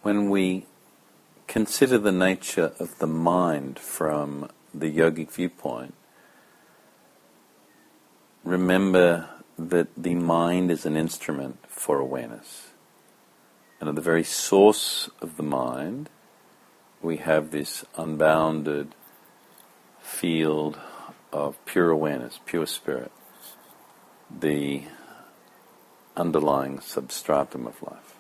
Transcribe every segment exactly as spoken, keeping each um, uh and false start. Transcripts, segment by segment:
when we consider the nature of the mind from the yogic viewpoint, remember that the mind is an instrument for awareness. And at the very source of the mind, we have this unbounded field of pure awareness, pure spirit, the underlying substratum of life.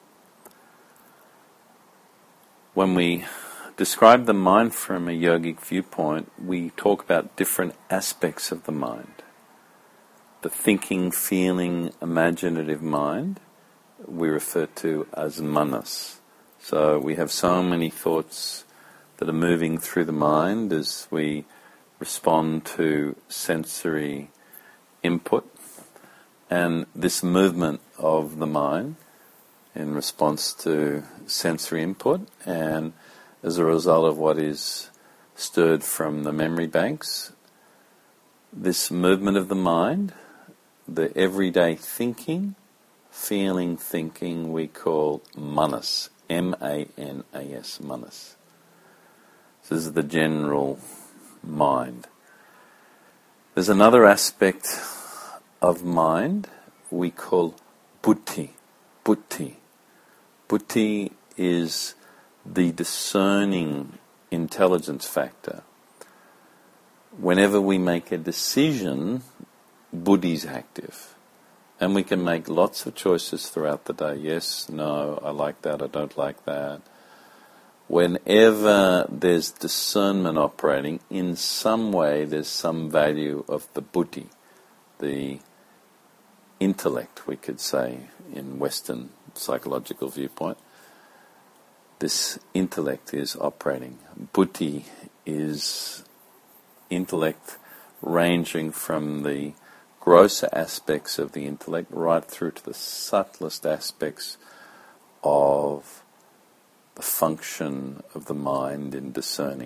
When we describe the mind from a yogic viewpoint, we talk about different aspects of the mind. The thinking, feeling, imaginative mind we refer to as manas. So we have so many thoughts that are moving through the mind as we respond to sensory input. And this movement of the mind in response to sensory input, and as a result of what is stirred from the memory banks, this movement of the mind, the everyday thinking, feeling, thinking, we call manas, M A N A S, manas. So this is the general mind. There's another aspect of mind we call buddhi, buddhi. Buddhi is the discerning intelligence factor. Whenever we make a decision, buddhi is active. And we can make lots of choices throughout the day. Yes, no, I like that, I don't like that. Whenever there's discernment operating, in some way there's some value of the buddhi, the intellect, we could say, in Western psychological viewpoint. This intellect is operating. Buddhi is intellect ranging from the grosser aspects of the intellect right through to the subtlest aspects of the function of the mind in discerning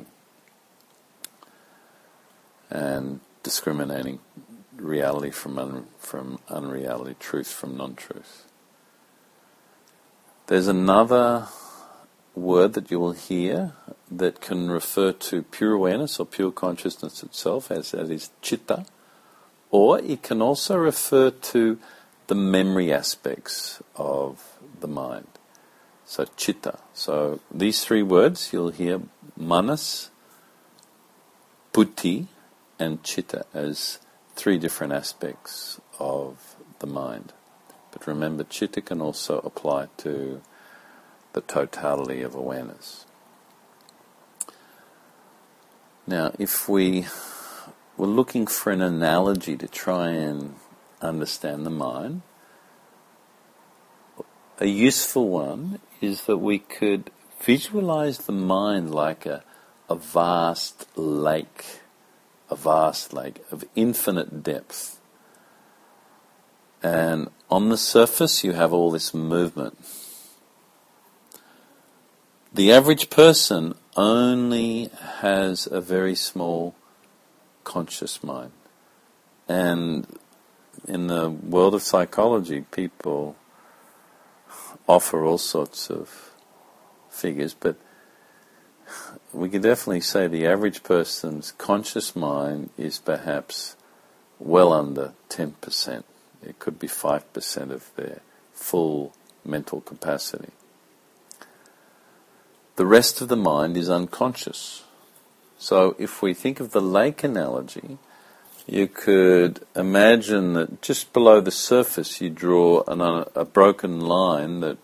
and discriminating reality from un- from unreality, truth from non-truth. There's another word that you will hear that can refer to pure awareness or pure consciousness itself, as that is chitta, or it can also refer to the memory aspects of the mind. So chitta. So these three words you'll hear manas, buddhi, and chitta as three different aspects of the mind. But remember, chitta can also apply to the totality of awareness. Now, if we were looking for an analogy to try and understand the mind, a useful one is that we could visualize the mind like a, a vast lake, a vast lake of infinite depth. And on the surface you have all this movement. The average person only has a very small conscious mind. And in the world of psychology, people offer all sorts of figures, but we could definitely say the average person's conscious mind is perhaps well under ten percent. It could be five percent of their full mental capacity. The rest of the mind is unconscious. So if we think of the lake analogy, you could imagine that just below the surface you draw an, a broken line that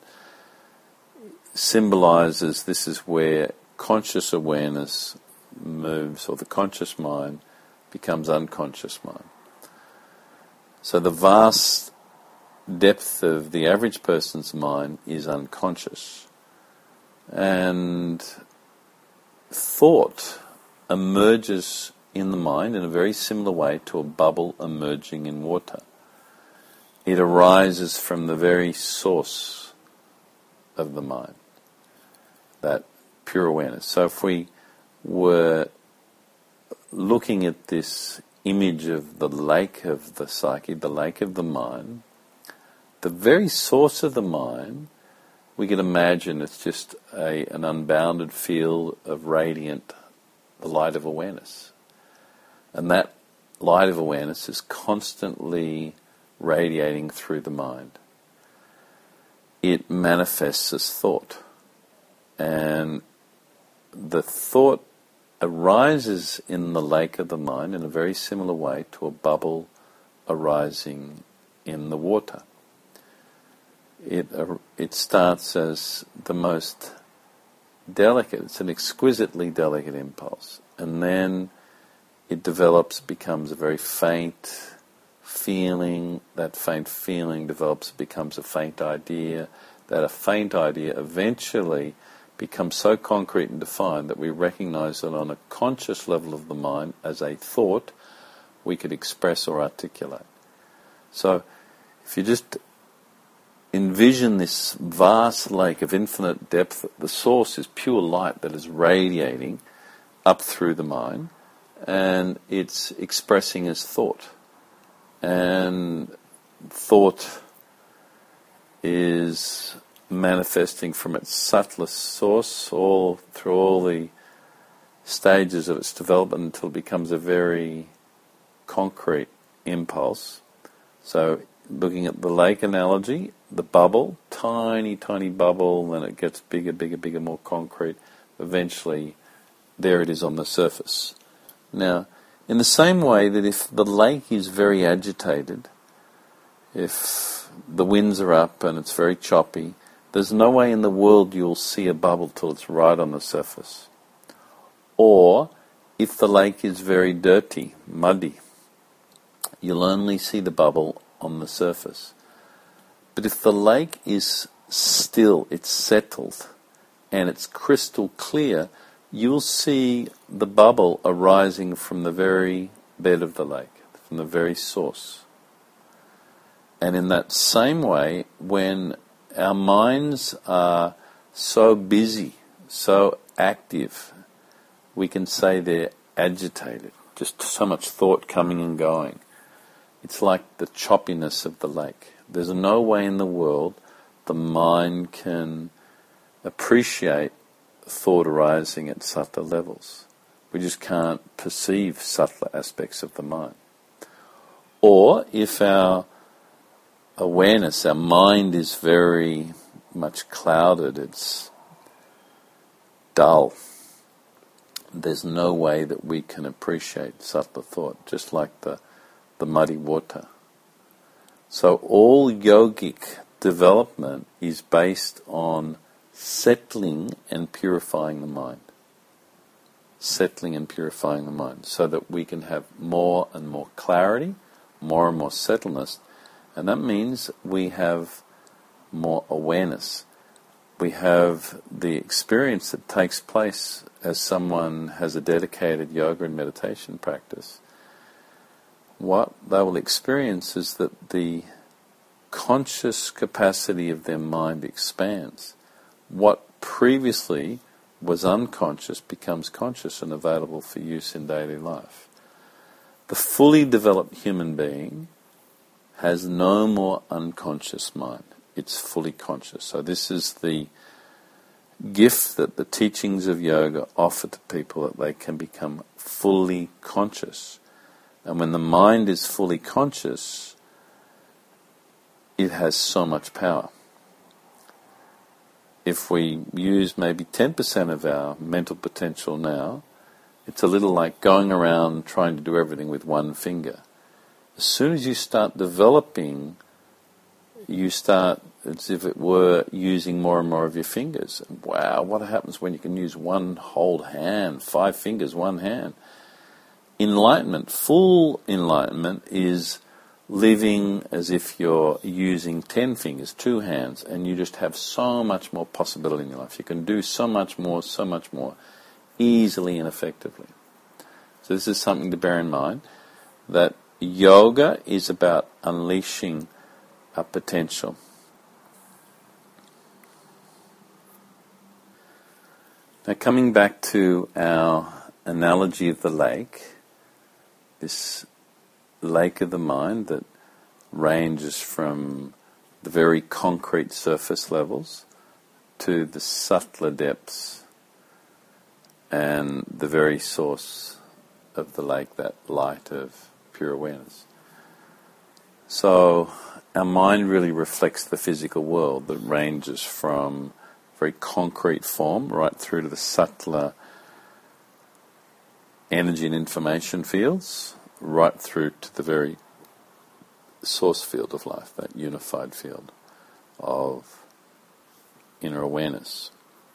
symbolizes this is where conscious awareness moves, or the conscious mind becomes unconscious mind. So the vast depth of the average person's mind is unconscious. And thought emerges in the mind in a very similar way to a bubble emerging in water. It arises from the very source of the mind, that pure awareness. So if we were looking at this image of the lake of the psyche, the lake of the mind, the very source of the mind, we can imagine it's just a, an unbounded field of radiant, the light of awareness. And that light of awareness is constantly radiating through the mind. It manifests as thought. And the thought arises in the lake of the mind in a very similar way to a bubble arising in the water. It, uh, it starts as the most delicate, it's an exquisitely delicate impulse. And then it develops, becomes a very faint feeling. That faint feeling develops, becomes a faint idea. That a faint idea eventually becomes so concrete and defined that we recognize it on a conscious level of the mind as a thought we could express or articulate. So if you just envision this vast lake of infinite depth, the source is pure light that is radiating up through the mind, and it's expressing as thought. And thought is manifesting from its subtlest source all through all the stages of its development until it becomes a very concrete impulse. So looking at the lake analogy, the bubble, tiny, tiny bubble, then it gets bigger, bigger, bigger, more concrete. Eventually, there it is on the surface. Now, in the same way that if the lake is very agitated, if the winds are up and it's very choppy, there's no way in the world you'll see a bubble till it's right on the surface. Or, if the lake is very dirty, muddy, you'll only see the bubble on the surface. But if the lake is still, it's settled, and it's crystal clear, you'll see the bubble arising from the very bed of the lake, from the very source. And in that same way, when our minds are so busy, so active, we can say they're agitated, just so much thought coming and going. It's like the choppiness of the lake. There's no way in the world the mind can appreciate thought arising at subtler levels. We just can't perceive subtler aspects of the mind. Or if our awareness, our mind is very much clouded, it's dull, there's no way that we can appreciate subtler thought, just like the, the muddy water. So all yogic development is based on settling and purifying the mind. Settling and purifying the mind so that we can have more and more clarity, more and more settledness, and that means we have more awareness. We have the experience that takes place as someone has a dedicated yoga and meditation practice. What they will experience is that the conscious capacity of their mind expands. What previously was unconscious becomes conscious and available for use in daily life. The fully developed human being has no more unconscious mind. It's fully conscious. So this is the gift that the teachings of yoga offer to people, that they can become fully conscious. And when the mind is fully conscious, it has so much power. If we use maybe ten percent of our mental potential now, it's a little like going around trying to do everything with one finger. As soon as you start developing, you start, as if it were, using more and more of your fingers. And wow, what happens when you can use one whole hand, five fingers, one hand? Enlightenment, full enlightenment, is living as if you're using ten fingers, two hands, and you just have so much more possibility in your life. You can do so much more, so much more, easily and effectively. So this is something to bear in mind, that yoga is about unleashing our potential. Now, coming back to our analogy of the lake, this lake of the mind that ranges from the very concrete surface levels to the subtler depths and the very source of the lake, that light of pure awareness. So our mind really reflects the physical world that ranges from very concrete form right through to the subtler energy and information fields, right through to the very source field of life, that unified field of inner awareness.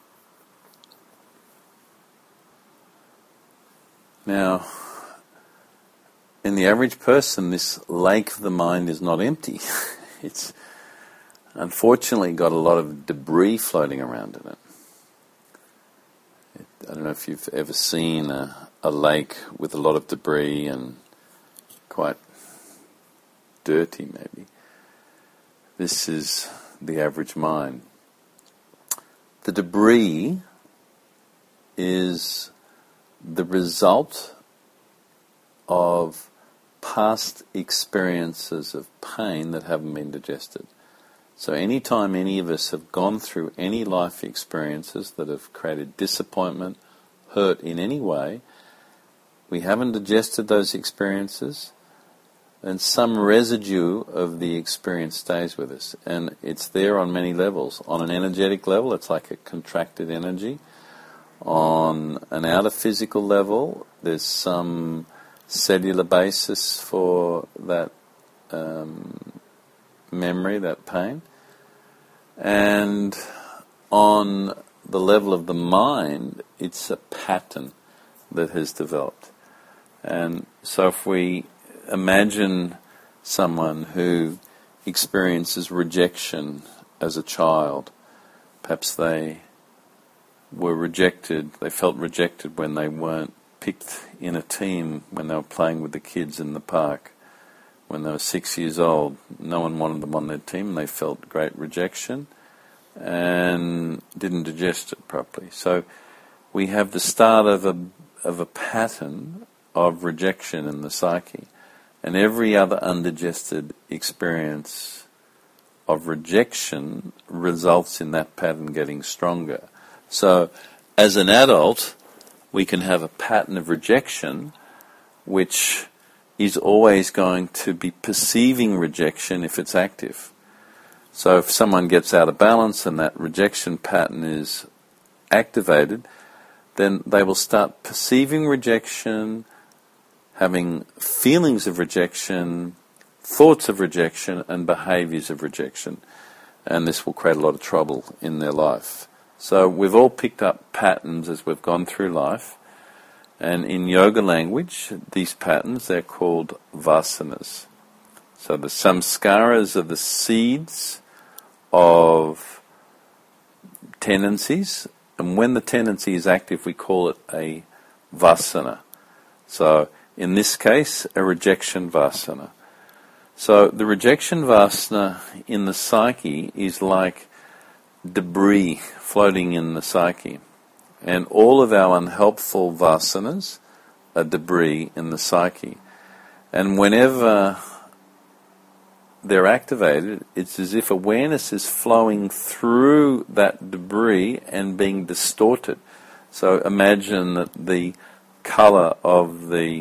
Now, in the average person, this lake of the mind is not empty. It's unfortunately got a lot of debris floating around in it. it I don't know if you've ever seen a, a lake with a lot of debris and quite dirty maybe. This is the average mind. The debris is the result of past experiences of pain that haven't been digested. So any time any of us have gone through any life experiences that have created disappointment, hurt in any way, we haven't digested those experiences, and some residue of the experience stays with us. And it's there on many levels. On an energetic level, it's like a contracted energy. On an outer physical level, there's some cellular basis for that um, memory, that pain. And on the level of the mind, it's a pattern that has developed. And so if we imagine someone who experiences rejection as a child, perhaps they were rejected, they felt rejected when they weren't picked in a team when they were playing with the kids in the park. When they were six years old, no one wanted them on their team, and they felt great rejection and didn't digest it properly. So we have the start of a of a pattern of rejection in the psyche, and every other undigested experience of rejection results in that pattern getting stronger. So as an adult, we can have a pattern of rejection which is always going to be perceiving rejection if it's active. So if someone gets out of balance and that rejection pattern is activated, then they will start perceiving rejection, having feelings of rejection, thoughts of rejection, and behaviors of rejection. And this will create a lot of trouble in their life. So we've all picked up patterns as we've gone through life. And in yoga language, these patterns, they're called vasanas. So the samskaras are the seeds of tendencies. And when the tendency is active, we call it a vasana. So in this case, a rejection vasana. So the rejection vasana in the psyche is like debris floating in the psyche. And all of our unhelpful vasanas are debris in the psyche. And whenever they're activated, it's as if awareness is flowing through that debris and being distorted. So imagine that the colour of the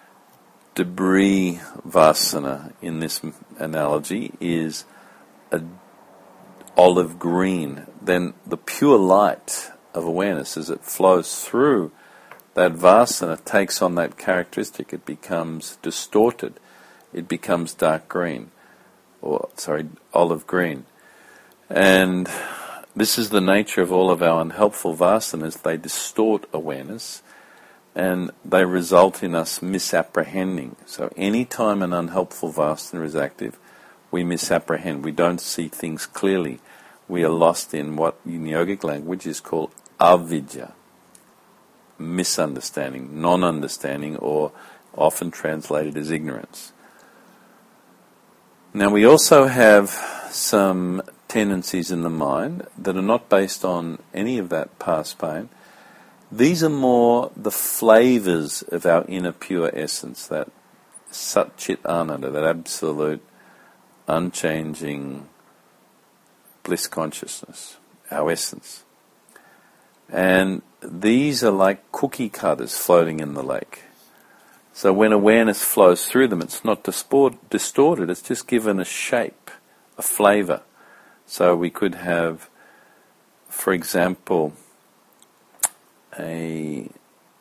debris vasana in this analogy is a olive green. Then the pure light of awareness, as it flows through that vasana, takes on that characteristic. It becomes distorted. It becomes dark green, or sorry, olive green. And this is the nature of all of our unhelpful vasanas. They distort awareness, and they result in us misapprehending. So any time an unhelpful vasana is active, we misapprehend. We don't see things clearly. We are lost in what in yogic language is called avidya, misunderstanding, non-understanding, or often translated as ignorance. Now we also have some tendencies in the mind that are not based on any of that past pain. These are more the flavours of our inner pure essence, that Sat Chit Ananda, that absolute, unchanging bliss consciousness. our essence. And these are like cookie cutters floating in the lake. So when awareness flows through them, it's not distorted, it's just given a shape, a flavour. So we could have, for example, a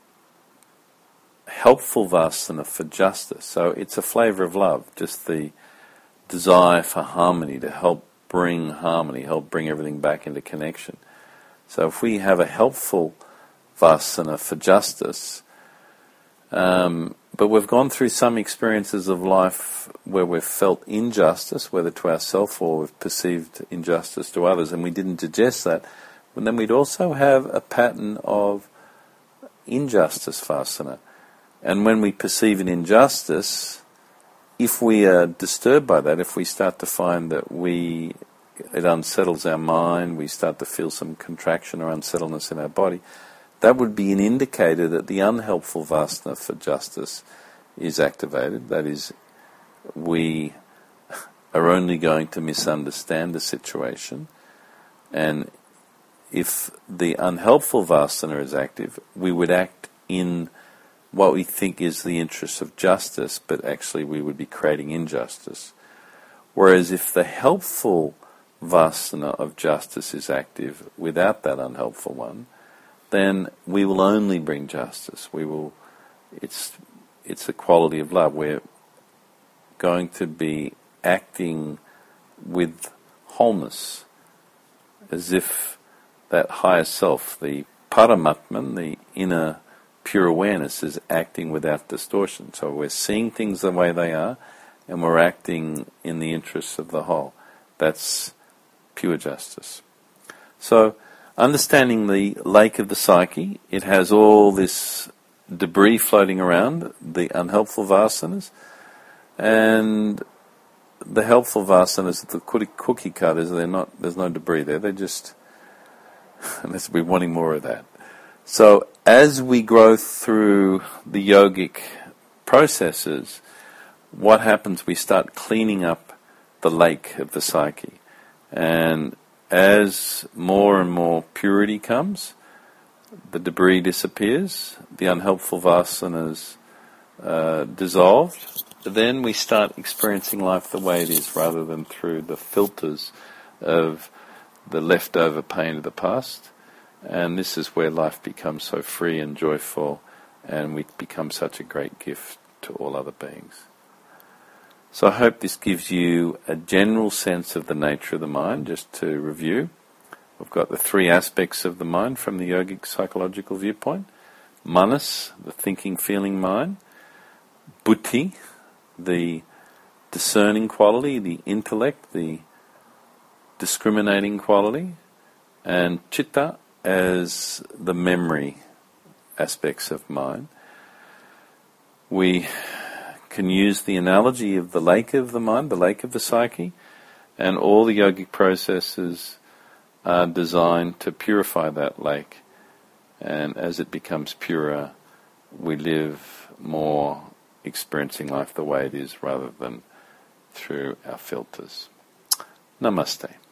helpful vasana for justice. So it's a flavour of love, just the desire for harmony, to help bring harmony, help bring everything back into connection. So if we have a helpful vasana for justice, um, but we've gone through some experiences of life where we've felt injustice, whether to ourselves or we've perceived injustice to others, and we didn't digest that, well, then we'd also have a pattern of injustice vasana. And when we perceive an injustice, if we are disturbed by that, if we start to find that we it unsettles our mind, we start to feel some contraction or unsettledness in our body, that would be an indicator that the unhelpful vasana for justice is activated. That is, we are only going to misunderstand the situation, and if the unhelpful vasana is active, we would act in what we think is the interest of justice, but actually we would be creating injustice. Whereas if the helpful vasana of justice is active without that unhelpful one, then we will only bring justice. We will. It's it's a quality of love. We're going to be acting with wholeness, as if that higher self, the Paramatman, the inner pure awareness, is acting without distortion. So we're seeing things the way they are, and we're acting in the interests of the whole. That's pure justice. So, understanding the lake of the psyche, it has all this debris floating around, the unhelpful vasanas, and the helpful vasanas, the cookie cutters, they're not, there's no debris there, they're just, unless we're wanting more of that. So, as we grow through the yogic processes, what happens? We start cleaning up the lake of the psyche. And as more and more purity comes, the debris disappears, the unhelpful vasanas uh, dissolved, then we start experiencing life the way it is, rather than through the filters of the leftover pain of the past. And this is where life becomes so free and joyful, and we become such a great gift to all other beings. So I hope this gives you a general sense of the nature of the mind. Just to review, we've got the three aspects of the mind from the yogic psychological viewpoint. Manas, the thinking, feeling mind. Buddhi, the discerning quality, the intellect, the discriminating quality. And Chitta as the memory aspects of mind. We can use the analogy of the lake of the mind, the lake of the psyche, and all the yogic processes are designed to purify that lake. And as it becomes purer, we live more experiencing life the way it is, rather than through our filters. Namaste.